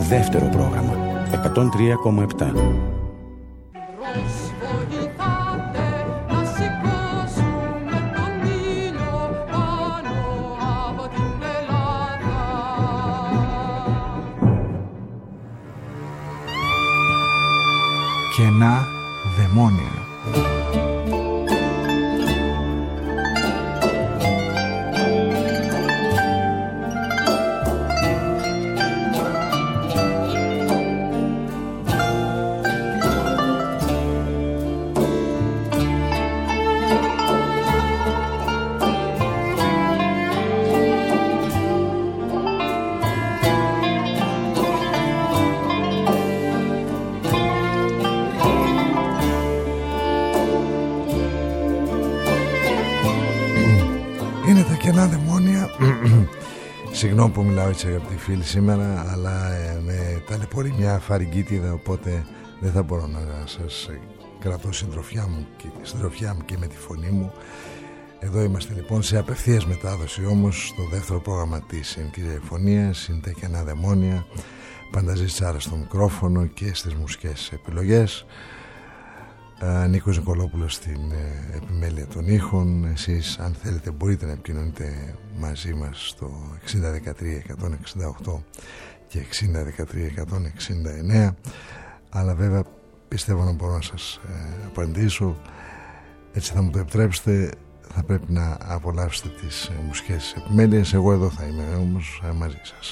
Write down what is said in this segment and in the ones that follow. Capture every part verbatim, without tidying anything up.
Δεύτερο πρόγραμμα εκατόν τρία κόμμα επτά. Κενά δαιμόνια. Συγγνώμη που μιλάω έτσι αγαπητοί φίλοι σήμερα, αλλά ε, με ταλαιπωρεί μια φαρυγγίτιδα, οπότε δεν θα μπορώ να σας κρατώ συντροφιά μου, και, συντροφιά μου και με τη φωνή μου. Εδώ είμαστε λοιπόν σε απευθείας μετάδοση όμως στο δεύτερο πρόγραμμα της ενοικιζεφωνίας. Είναι τα Κενά δαιμόνια. Πανταζής Τσάρας στο μικρόφωνο και στις μουσικές επιλογές. Νίκος Νικολόπουλος στην ε, επιμέλεια των ήχων. Εσείς αν θέλετε μπορείτε να επικοινωνείτε μαζί μας στο εξήντα δεκατρία εκατόν εξήντα οκτώ και εξήντα δεκατρία εκατόν εξήντα εννέα, αλλά βέβαια πιστεύω να μπορώ να σας ε, απαντήσω. Έτσι θα μου το επιτρέψετε, θα πρέπει να απολαύσετε τις ε, μουσικές επιμέλειες. Εγώ εδώ θα είμαι όμως ε, μαζί σας.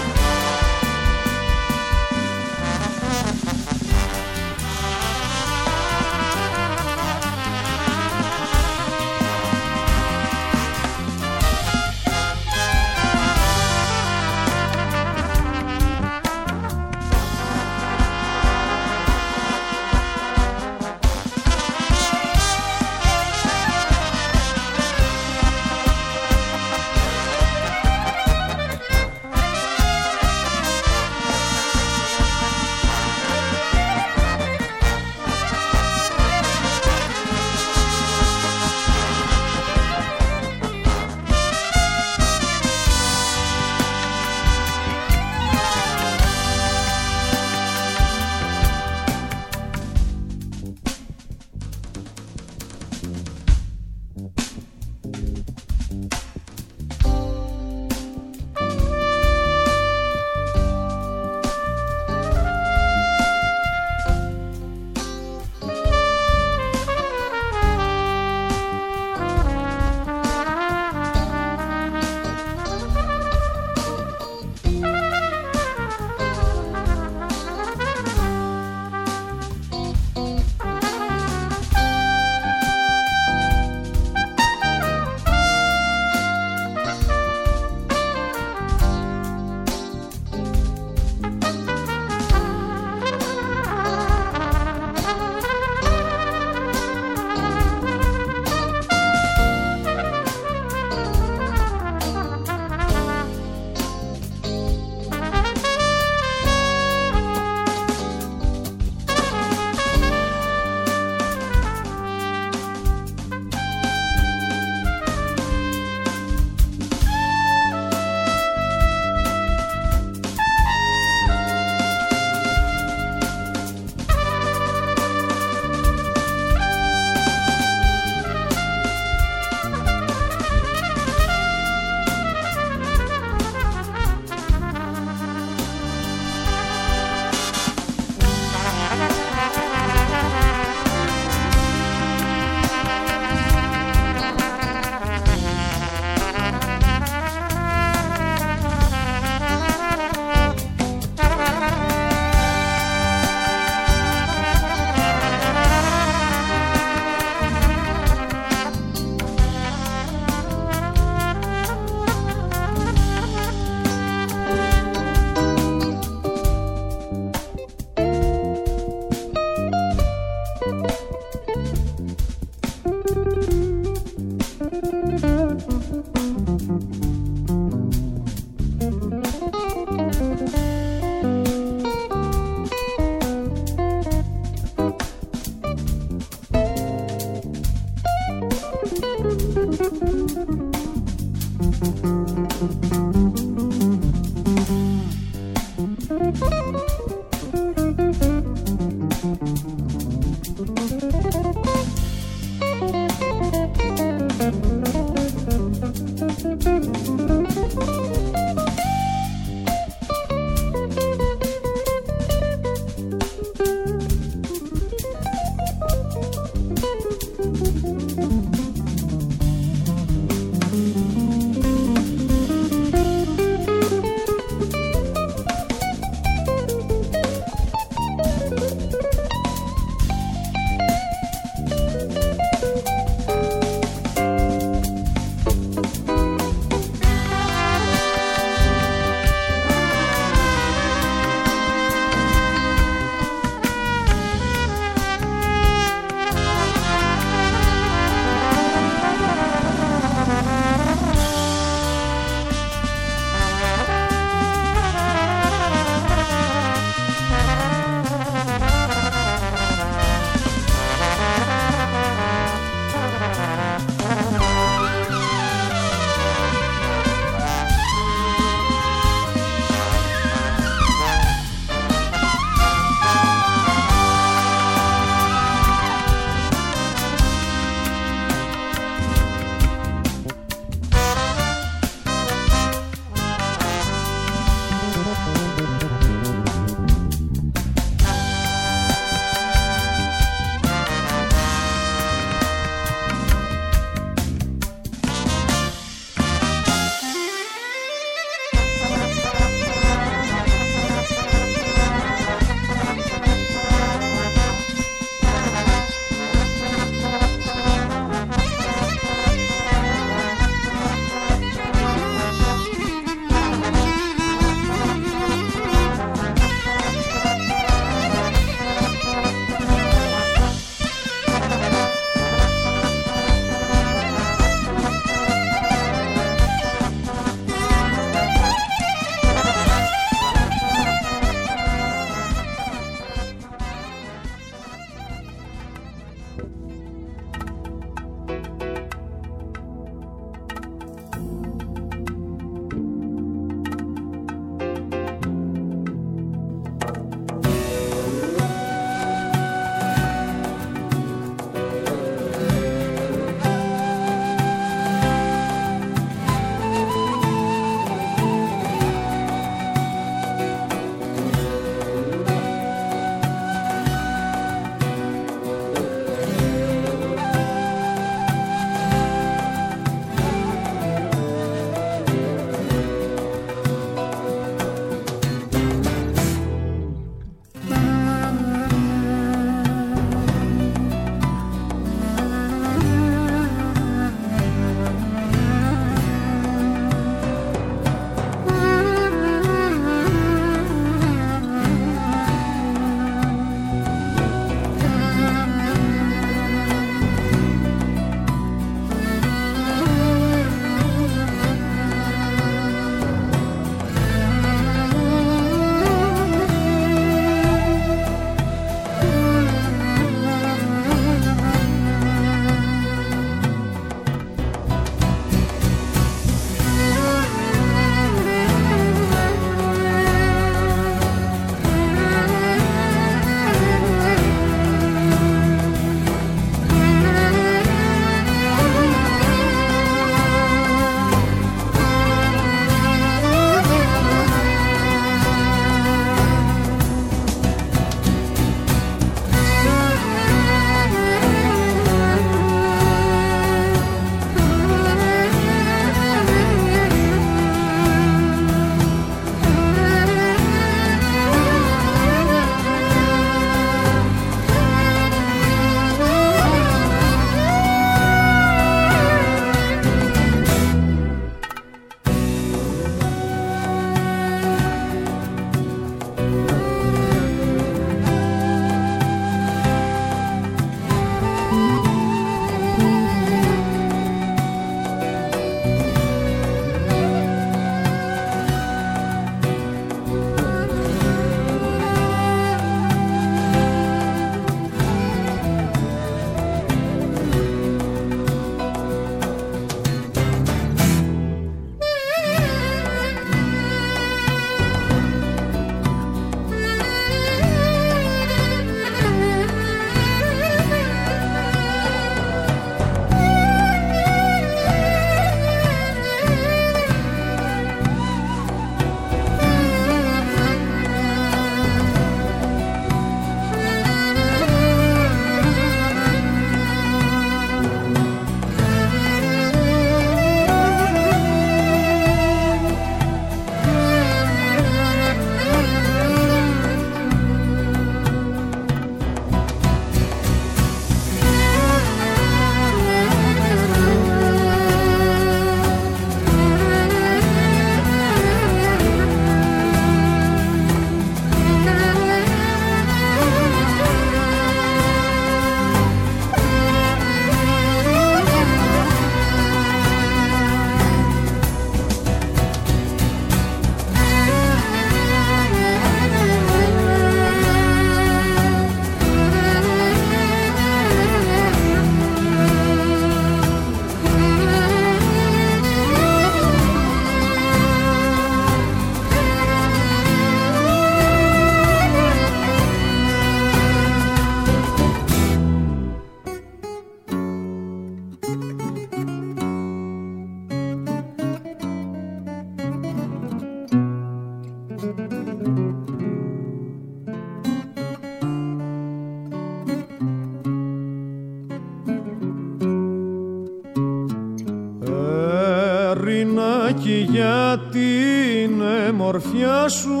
Ρινάκι για την εμορφιά σου,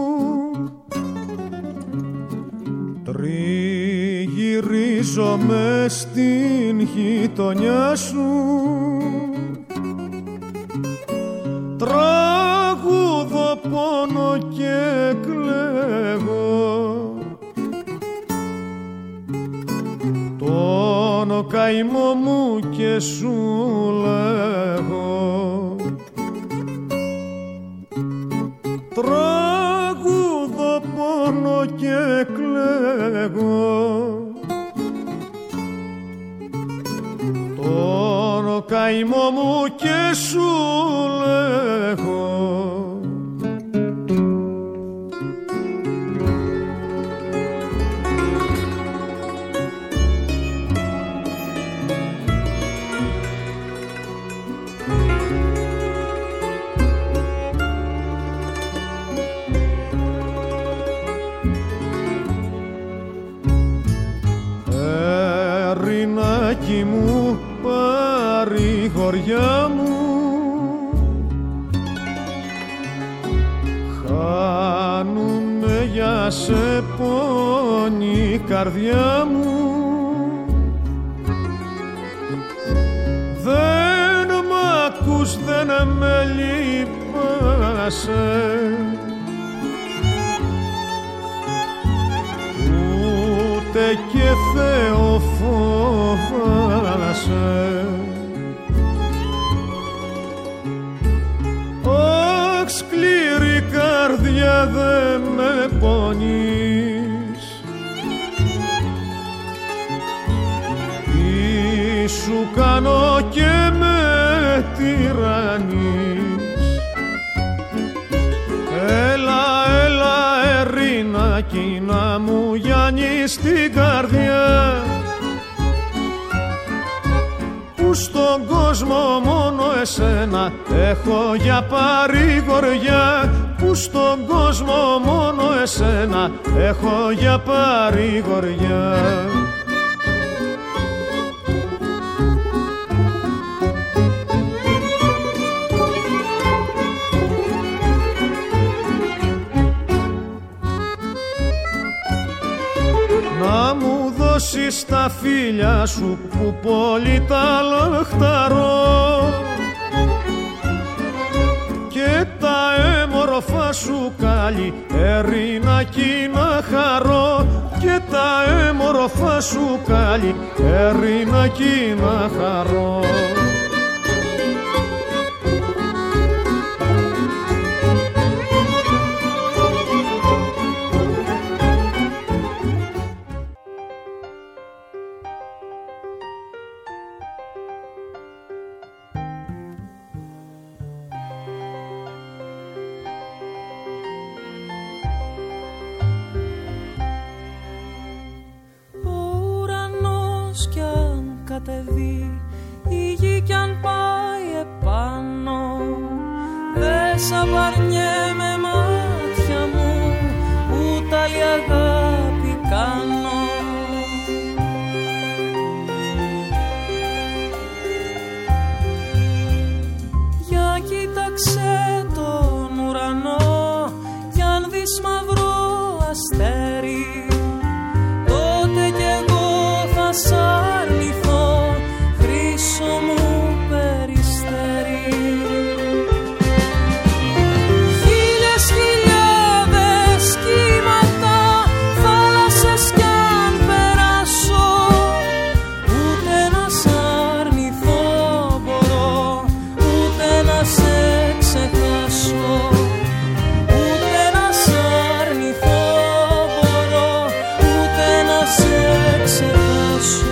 τριγυρίζομαι στην γειτονιά σου, τραγούδω πόνο και κλαίγω τον καημό μου και σου λέγω, τραγούδω πόνο και κλαίγω τον καημό μου και σου λέγω. Ερηνάκι μου, παρηγοριά μου, χάνουνε για σε πόνη η καρδιά μου, δεν μ' ακούς, δεν με λυπάσαι, ούτε και Θεό φοβάσαι. Αχ, σκληρή καρδιά, δε με πονείς, τι σου κάνω και με τυραννείς. Έλα, έλα, Ερηνάκι, να μου γιάνεις την καρδιά, που στον κόσμο μόνο εσένα έχω για παρηγοριά, που στον κόσμο μόνο εσένα έχω για παρηγοριά. Να μου δώσεις τα φίλια σου που πολύ τα λαχταρώ, και τα έμορφα σου κάλλη, Ερηνάκι, να χαρώ, και τα έμορφα σου κάλλη, Ερηνάκι, να χαρώ. Η γη κι αν πάει επάνω, δεν σαβαρνιέμαι μάτια μου, ούτε άλλη αγάπη κάνω. Για κοίταξε τον ουρανό, κι αν δεις μαύρο αστέρι, τότε κι εγώ θα σ' αρνηθώ, χρυσό μου περιστέρι. Χίλιες χιλιάδες κύματα, θάλασσες κι αν περάσω, ούτε να σ' αρνηθώ μπορώ, ούτε να σε ξεχάσω, ούτε να σ' αρνηθώ μπορώ, ούτε να σε ξεχάσω.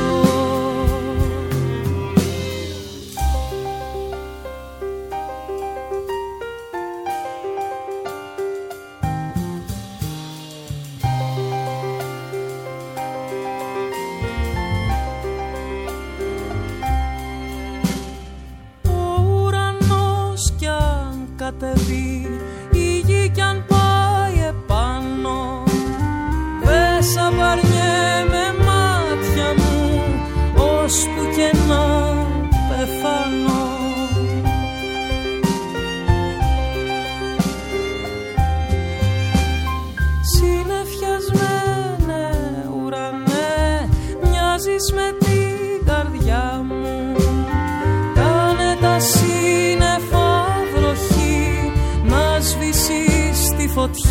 Κατεβεί, η γη κι αν πάει επάνω, δεν σαβαρνιέμαι μάτια μου, ώσπου και να πεθάνω.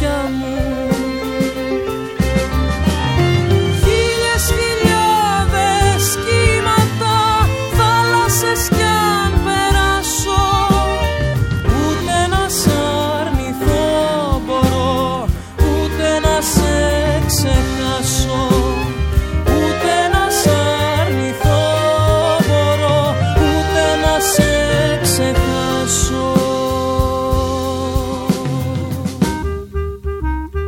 μάτια μου. Χίλιες χιλιάδες κύματα, θάλασσες κι αν περάσω, ούτε να σ' αρνηθώ μπορώ, ούτε να σε ξεχάσω. Ούτε να σ' αρνηθώ μπορώ, ούτε να σε ξεχάσω.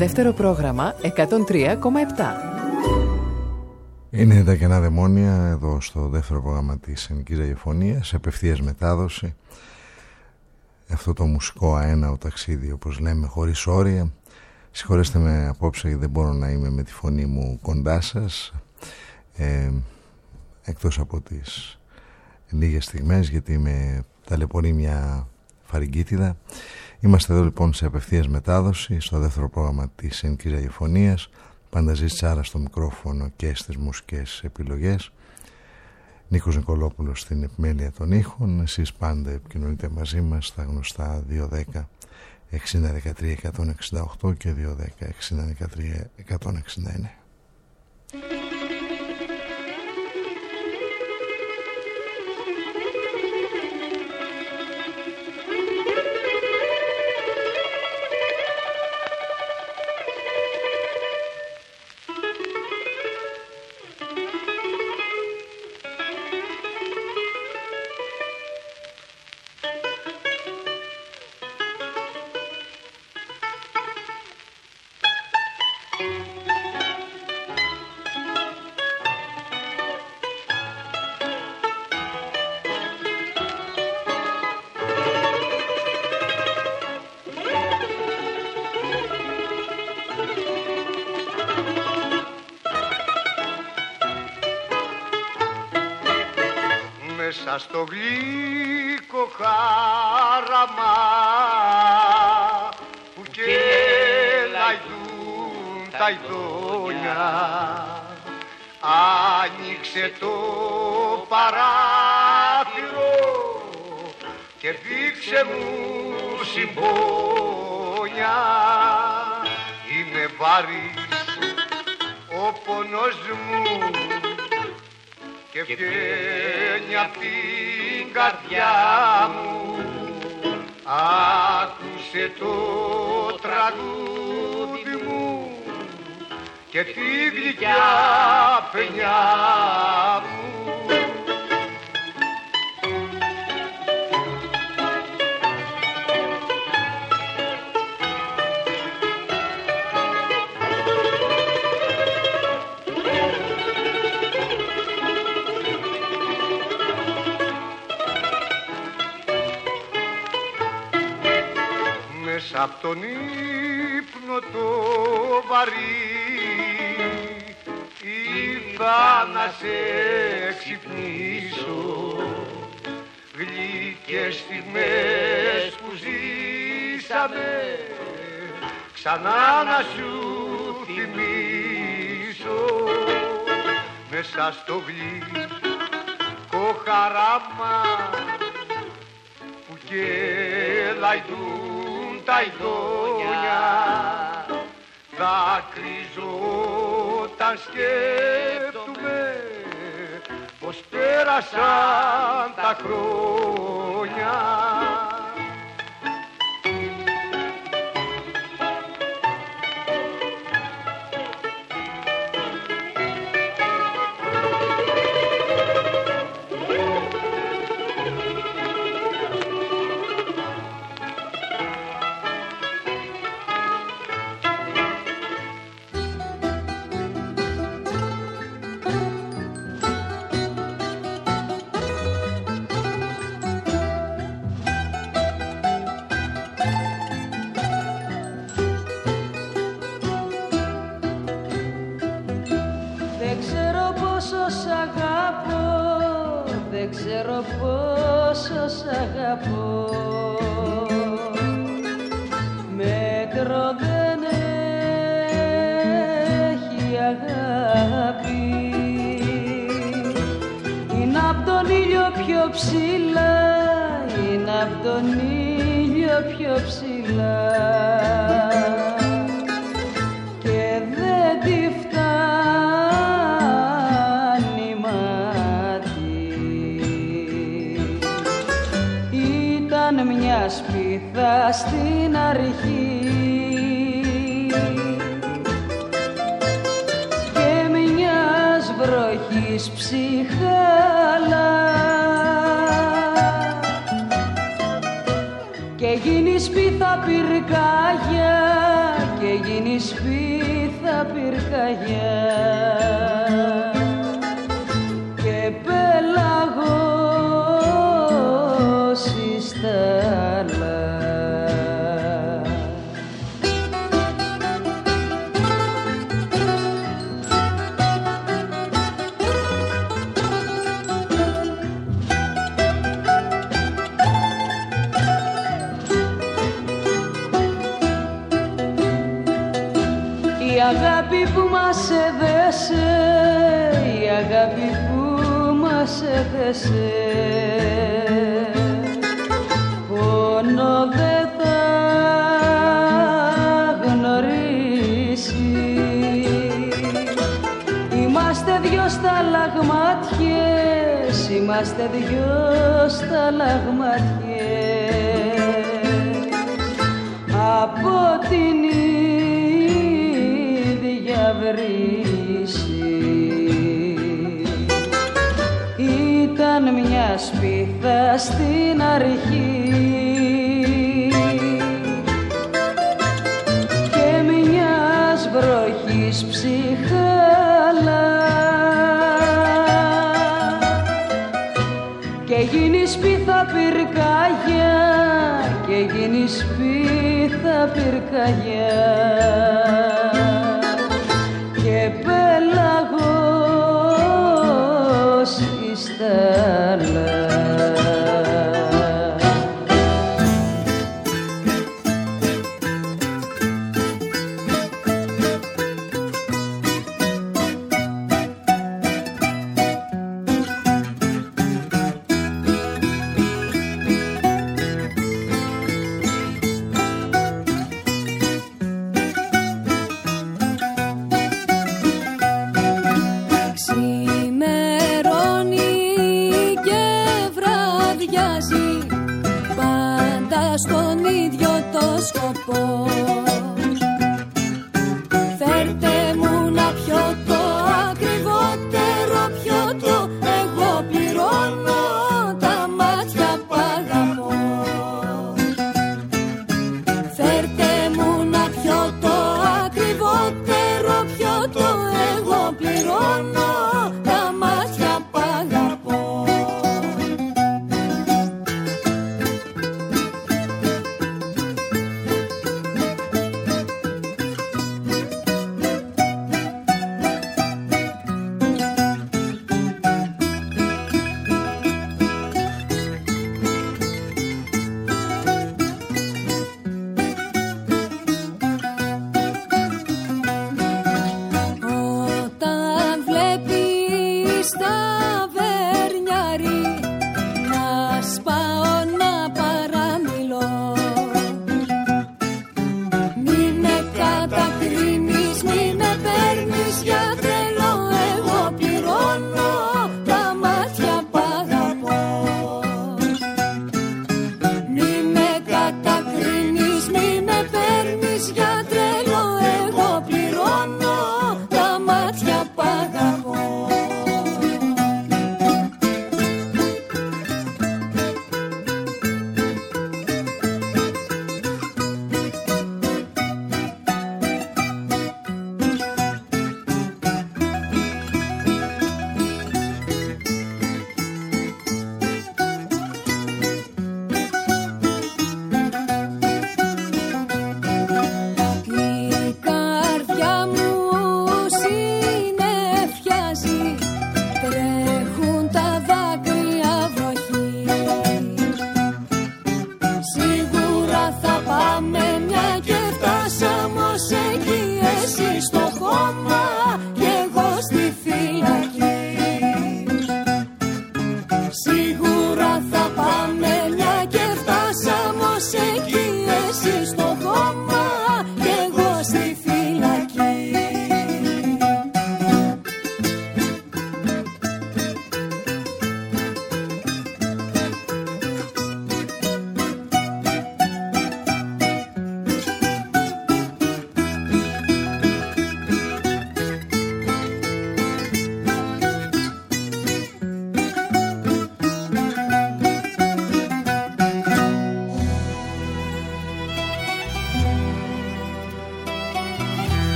Δεύτερο πρόγραμμα εκατόν τρία κόμμα επτά. Είναι τα κενά δαιμόνια εδώ στο δεύτερο πρόγραμμα της Ελληνικής Ραδιοφωνίας, απευθείας μετάδοση. Αυτό το μουσικό αέναο ταξίδι, όπως λέμε, χωρίς όρια. Συγχωρέστε με απόψε γιατί δεν μπορώ να είμαι με τη φωνή μου κοντά σας, ε, εκτός από τις λίγες στιγμές, γιατί με ταλαιπωρεί μια φαρυγγίτιδα. Είμαστε εδώ λοιπόν σε απευθείας μετάδοση στο δεύτερο πρόγραμμα της Ελληνικής Ραδιοφωνίας. Πανταζής Τσάρα στο μικρόφωνο και στις μουσικές επιλογές. Νίκος Νικολόπουλος στην επιμέλεια των ήχων. Εσείς πάντα επικοινωνείτε μαζί μας στα γνωστά δύο δέκα εξήντα δεκατρία εκατόν εξήντα οκτώ και δύο δέκα εξήντα δεκατρία εκατόν εξήντα εννέα. Στο γλυκό χάραμα που κελαϊδούν τα ειδόνια, άνοιξε το παράθυρο και δείξε μου συμπόνια. Είναι βαρύς ο πόνος μου και βγαίνει απ' την καρδιά μου. Άκουσε το τραγούδι μου και τη γλυκιά παινιά μου. Απ' τον ύπνο το βαρύ ήρθα να σε ξυπνήσω. Γλυκές στιγμές που ζήσαμε ξανά να σου θυμίσω. Μέσα στο γλυκό χαράμα που κελαϊδούν τα ειδόνια, δάκρυζω όταν σκέφτομαι πως πέρασαν τα χρόνια. Πόσο σ' αγαπώ, μέτρο δεν έχει αγάπη. Είναι απ' τον ήλιο πιο ψηλά, είναι απ' τον ήλιο πιο ψηλά και δεν τη φτάνει μάτι. Μια σπίθα στην αρχή και μιας βροχής ψυχάλα και γίνει σπίθα πυρκάγια και γίνει σπίθα πυρκαγιά και πέλαγος η στάλα. Η αγάπη που μας έδεσε, η αγάπη που μας έδεσε, πόνο δεν θα γνωρίσει. Είμαστε δυο σταλαγμάτιες, είμαστε δυο σταλαγμάτιες από την βρύση. Ήταν μια σπίθα στην αρχή και μιας βροχής ψυχάλα και γίνει σπίθα πυρκαγιά και γίνει σπίθα πυρκαγιά και πέλαγος η στάλα.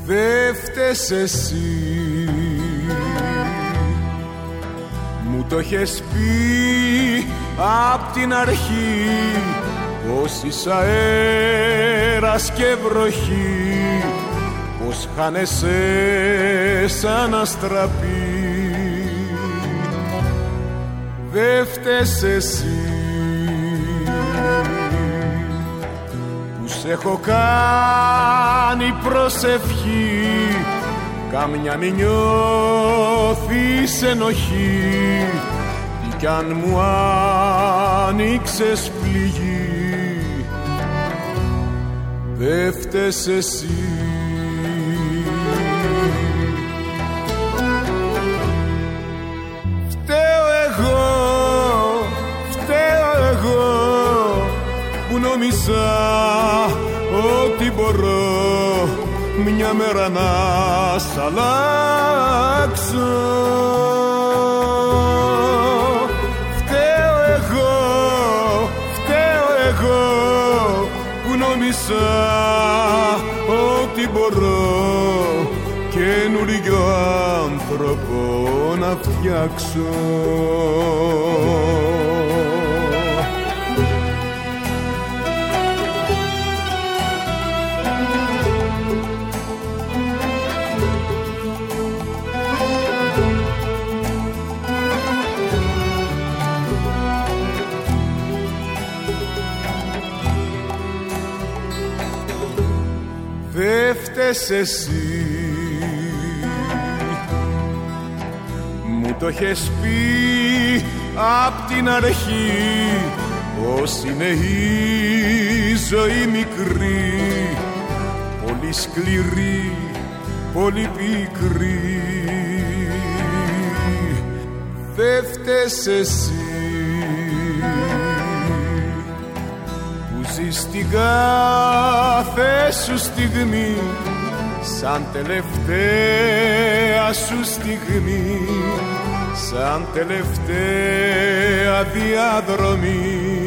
δε φταίς εσύ. Μου το έχεις πει απ' την αρχή πως είσαι αέρας και βροχή, πως χάνεσαι σαν αστραπή. Δε φταίς εσύ που σ' έχω κάνει προσευχή, καμιά μη νιώθεις ενοχή, τι κι αν μου άνοιξες πληγή. Δε φταίς εσύ. Φταίω εγώ, φταίω εγώ που νόμιζα ότι μπορώ μια μέρα να σ' αλλάξω. Φταίω εγώ, φταίω εγώ που νόμιζα ότι μπορώ καινούριο άνθρωπο να φτιάξω. Δε φταίς εσύ, μου το έχεις πει απ' την αρχή πως είναι η ζωή μικρή, πολύ σκληρή, πολύ πικρή. Δε φταίς εσύ στην κάθε σου στιγμή σαν τελευταία σου στιγμή, σαν τελευταία διαδρομή.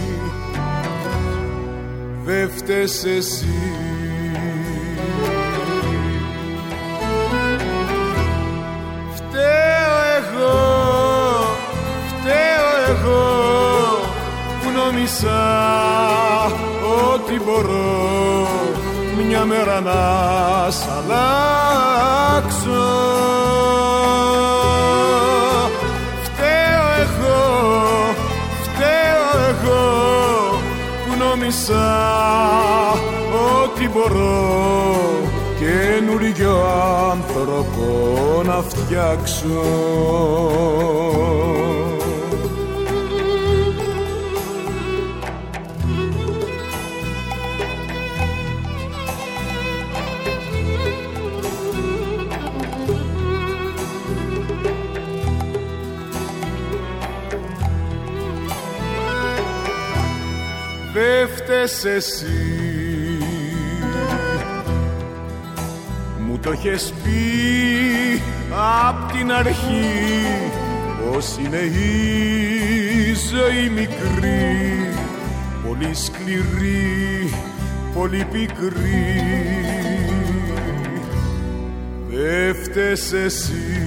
Δε φταίς εσύ. Φταίω εγώ, φταίω εγώ που νόμιζα ότι μπορώ μια μέρα να σ' αλλάξω. Φταίω εγώ, φταίω εγώ που νόμιζα ότι μπορώ καινούριο άνθρωπο να φτιάξω. Δε φταίς εσύ, μου το έχεις πει απ' την αρχή πως είναι η ζωή μικρή, πολύ σκληρή, πολύ πικρή. Δε φταίς εσύ.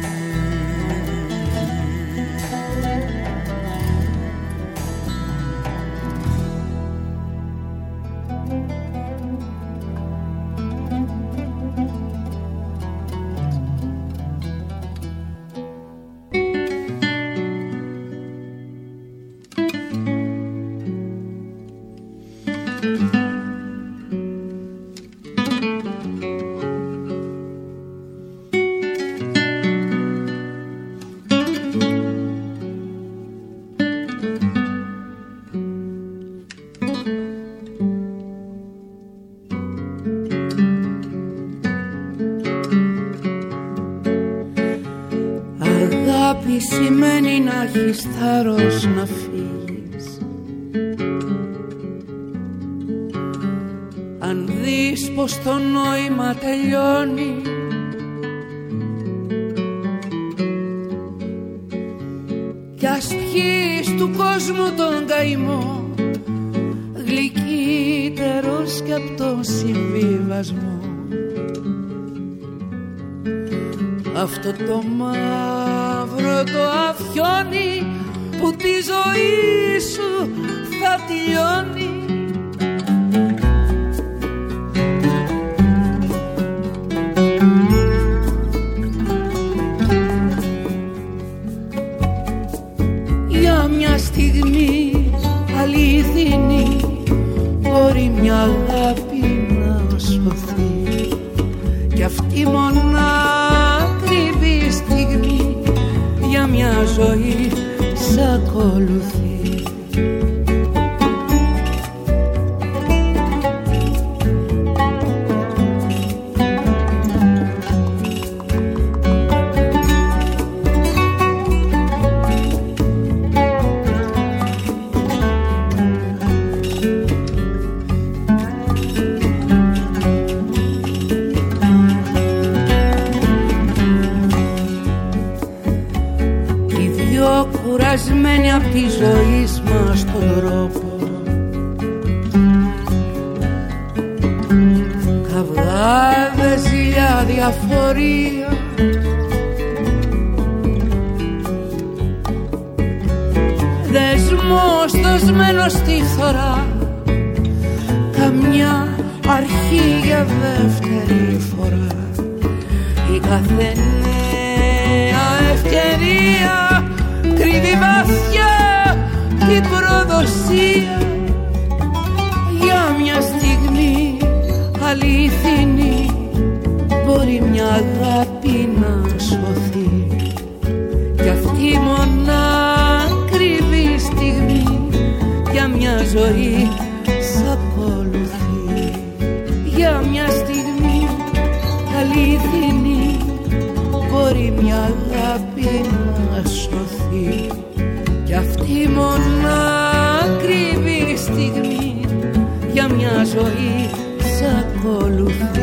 Σημαίνει να έχεις θάρρος να φύγεις. Αν δεις πως το νόημα τελειώνει, κι ας πιείς του κόσμου τον καημό, γλυκύτερος κι απ' το συμβιβασμό. αυτό το μαύρο το αφιόνι που τη ζωή σου θα τελειώνει. Για μια στιγμή αληθινή μπορεί μια αγάπη να σωθεί κι αυτή μονά ακριβή στιγμή για μια ζωή σ' ακολουθεί. Κουρασμένοι απ' τη ζωή μας τον τρόπο, καυγάδες για διαφορία, δεσμός δοσμένος στη φθορά, καμιά αρχή για δεύτερη φορά. Η κάθε νέα ευκαιρία κρύβει βαθιά την προδοσία για μια στιγμή αληθινή μπορεί μια αγάπη να σωθεί κι αυτή μονά κρύβει στιγμή για μια ζωή σ' ακολουθεί. Για μια στιγμή αληθινή μπορεί μια αγάπη να σωθεί κι αυτή μονά κρύβει στιγμή για μια ζωή σ' ακολουθεί.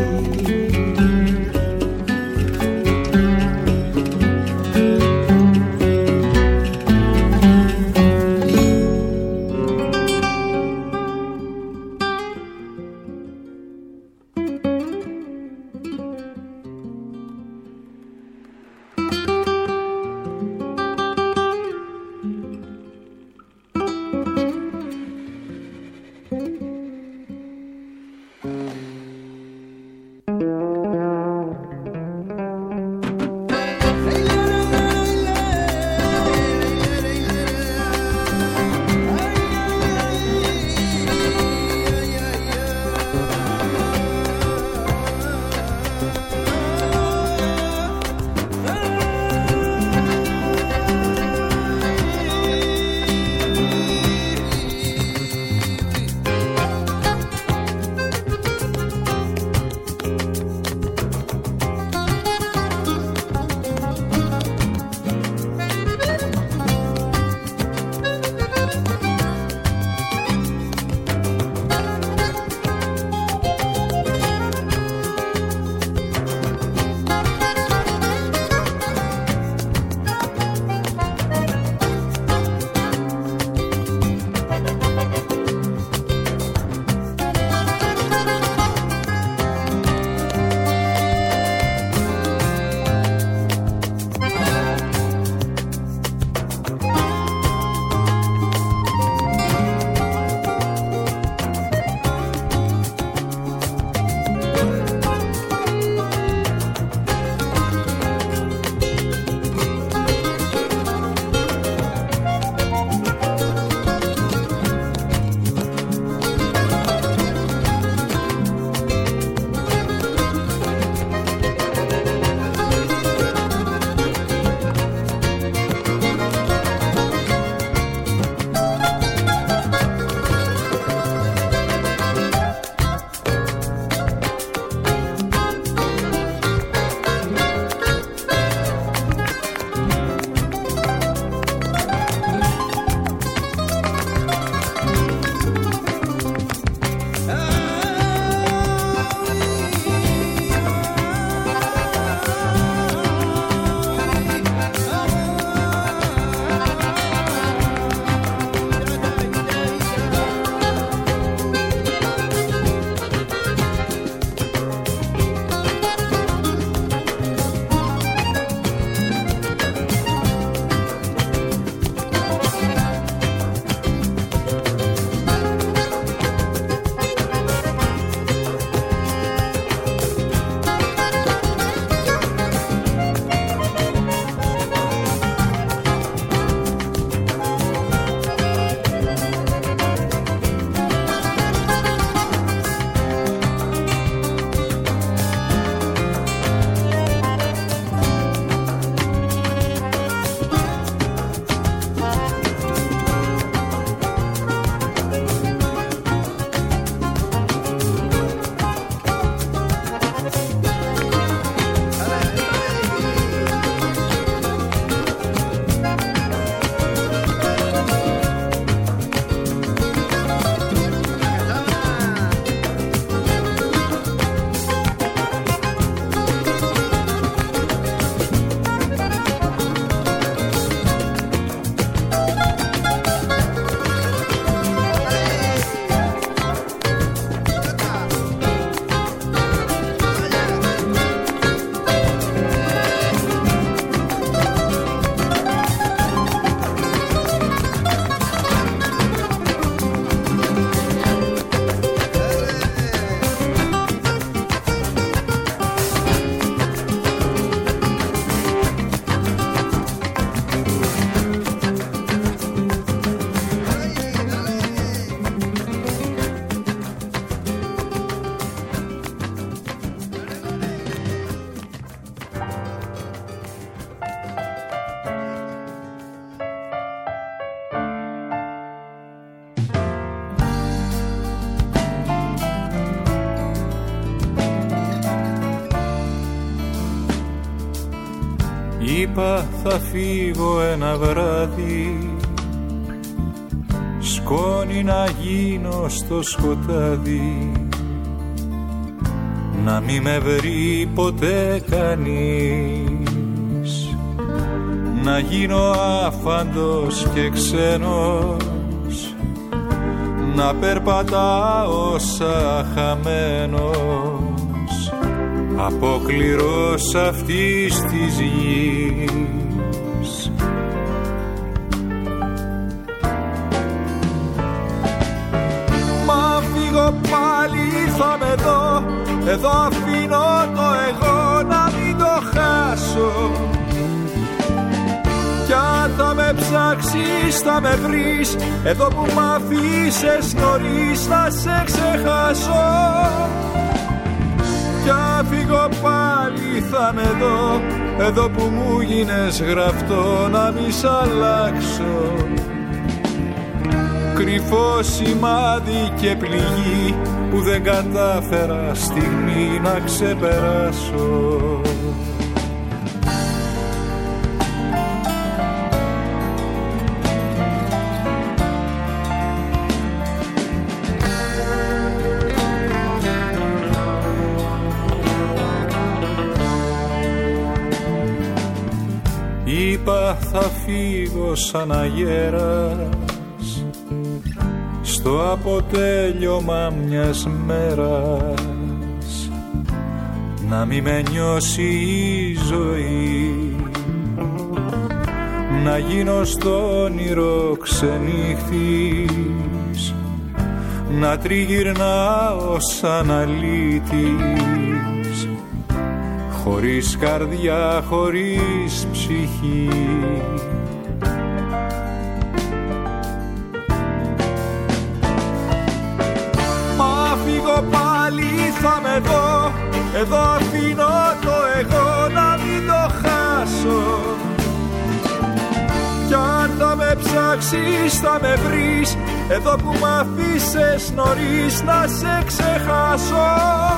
Είπα θα φύγω ένα βράδυ, σκόνη να γίνω στο σκοτάδι, να μη με βρει ποτέ κανείς, να γίνω άφαντος και ξένος, να περπατάω σαν χαμένος, αποκληρός αυτής της γης. Μα φύγω πάλι θα με δω, εδώ αφήνω το εγώ να μην το χάσω, κι αν θα με ψάξεις θα με βρεις, εδώ που μ' αφήσες νωρίς να σε ξεχάσω. Κι αν φύγω πάλι θα με δω, εδώ που μου γίνες γραφτό να μη σ' αλλάξω. Κρυφό σημάδι και πληγή που δεν κατάφερα στιγμή να ξεπεράσω. Είπα θα φύγω σαν αγέρας, στο αποτέλειωμα μιας μέρας, να μη με νιώσει η ζωή, να γίνω στο όνειρο ξενύχτης, να τριγυρνάω σαν αλήτης, χωρίς καρδιά, χωρίς ψυχή. Μα φύγω πάλι θα με δω, εδώ αφήνω το εγώ να μην το χάσω, κι αν θα με ψάξεις θα με βρεις, εδώ που μ' αφήσες νωρίς να σε ξεχάσω.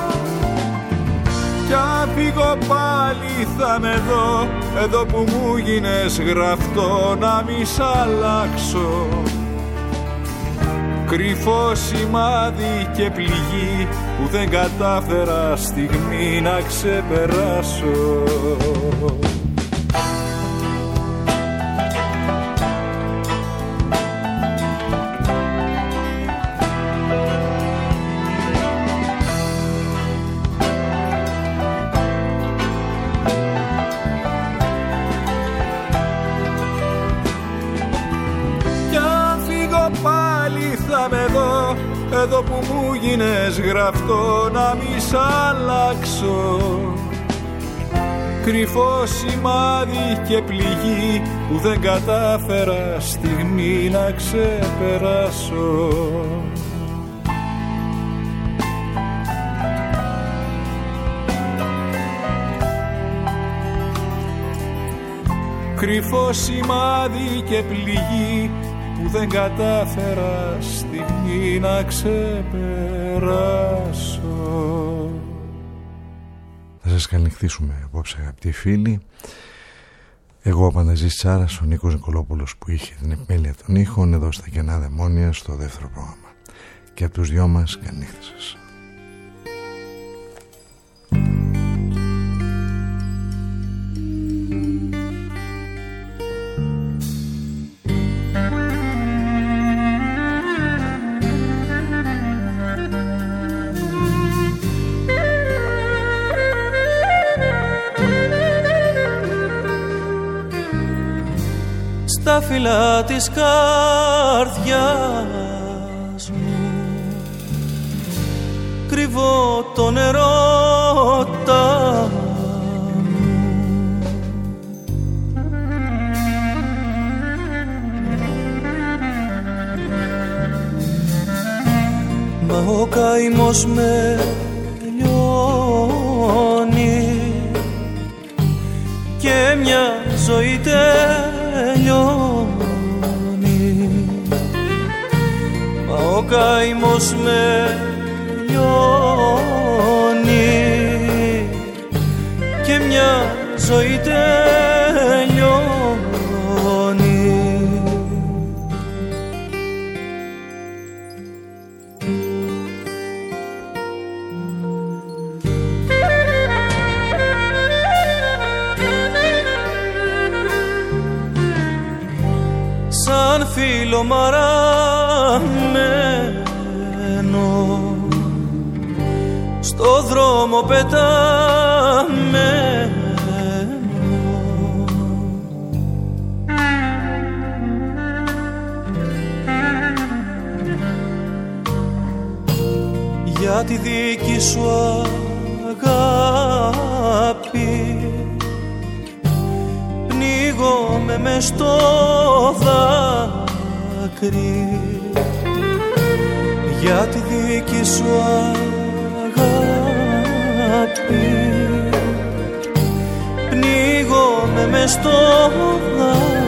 Κι αν φύγω πάλι θα με δω, εδώ που μου γίνες γραφτό να μη σ' αλλάξω. Κρυφό σημάδι και πληγή που δεν κατάφερα στιγμή να ξεπεράσω. Εδώ που μου γίνες γραφτό να μη σ' αλλάξω. Κρυφό σημάδι και πληγή που δεν κατάφερα στιγμή να ξεπεράσω. Κρυφό σημάδι και πληγή που δεν κατάφερα στιγμή να ξεπεράσω. Θα σας καληνυχτήσουμε απόψε αγαπητοί φίλοι. Εγώ ο Πανταζής Τσάρας, ο Νίκος Νικολόπουλος που είχε την επιμέλεια των ήχων εδώ στα Κενά Δαιμόνια στο δεύτερο πρόγραμμα. Και από τους δυο μας καληνύχτα σας. Στα φύλλα της καρδιάς μου κρύβω τον ερώτα μου. Μα ο καημός με λιώνει και μια ζωή τελειώνει. Μα ο καημός με λιώνει και μια ζωή τελειώνει. Σαν φίλο μαραμένο στο δρόμο πεταμένο, για τη δική σου αγάπη πνίγομαι μες στο δάκρυ, για τη δική σου αγάπη πνίγομαι μες στο δάκρυ.